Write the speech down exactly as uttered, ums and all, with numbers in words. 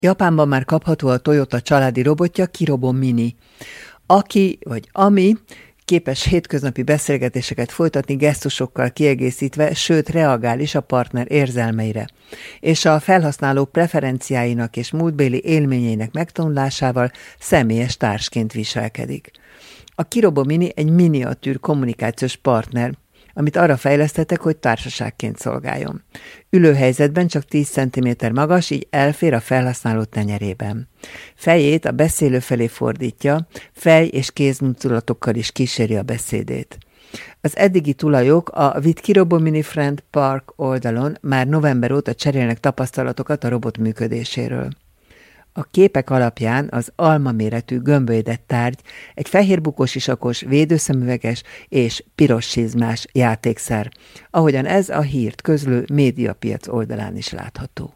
Japánban már kapható a Toyota családi robotja Kirobo Mini, aki vagy ami képes hétköznapi beszélgetéseket folytatni gesztusokkal kiegészítve, sőt reagál is a partner érzelmeire, és a felhasználó preferenciáinak és múltbéli élményeinek megtanulásával személyes társként viselkedik. A Kirobo Mini egy miniatűr kommunikációs partner, amit arra fejlesztettek, hogy társaságként szolgáljon. Ülőhelyzetben csak tíz centiméter magas, így elfér a felhasználó tenyerében. Fejét a beszélő felé fordítja, fej- és kézmozdulatokkal is kíséri a beszédét. Az eddigi tulajok a With Kirobo Mini Friend Park oldalon már november óta cserélnek tapasztalatokat a robot működéséről. A képek alapján az alma méretű gömbölydett tárgy egy fehér bukósisakos, védőszemüveges és piros csizmás játékszer, ahogyan ez a hírt közlő médiapiac oldalán is látható.